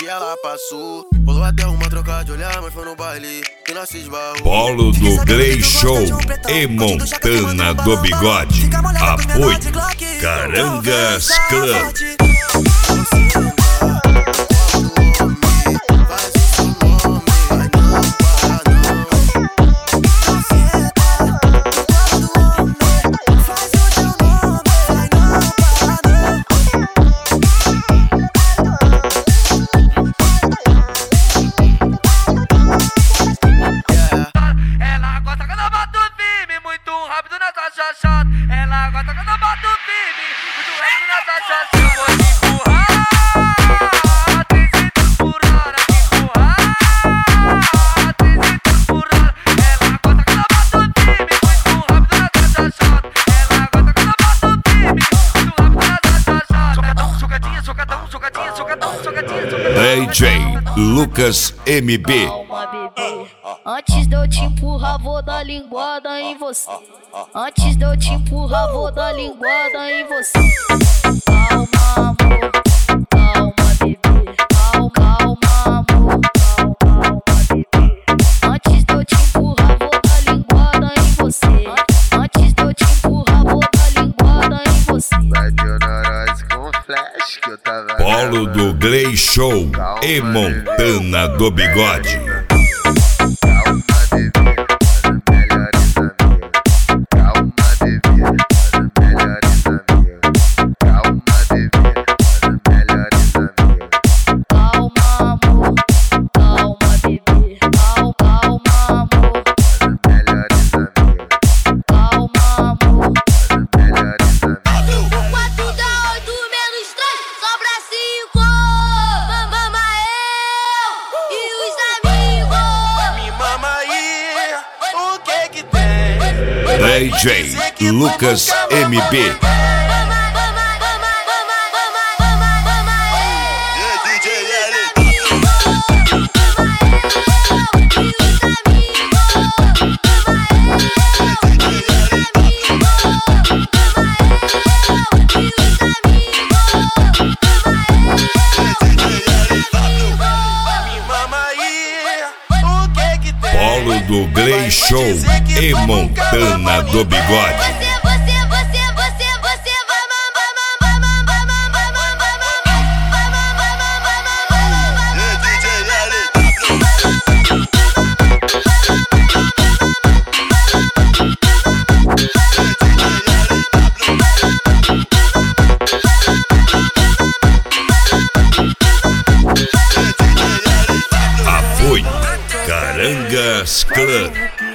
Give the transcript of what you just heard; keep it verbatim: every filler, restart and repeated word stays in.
que ela passou. Rolou até uma troca de olhar, mas foi no baile que nós se esbarrou. Polo do Grey Show e Montana do Bigode. Apoio Carangas Club. Ela gosta quando eu boto firme, muito rápido nessa chance. Eu vou te empurrar, trezentos por hora, empurrar, trezentos por hora. Ela gosta quando eu boto firme, muito rápido nessa chance. Ela gosta quando eu boto firme, muito rápido nessa chance. Socadão, socadinha, socadão, socadinha, socadão, socadinha, socadão. D J Lucas M B. Calma, bebê. Antes de eu te empurrar, vou dar linguada em você. Antes de eu te empurrar, vou dar linguada em você. Calma, amor. Calma, bebê. Calma, calma, amor. Calma, calma, bebê. Antes de eu te empurrar, vou dar linguada em você. Antes de eu te empurrar, vou dar linguada em você. Vai ter nós com flash que eu tava. Polo do Grey Show e Montana do Bigode. D J Lucas M B. Polo do Grey Show e Montana do Bigode. Apoio Carangas Club.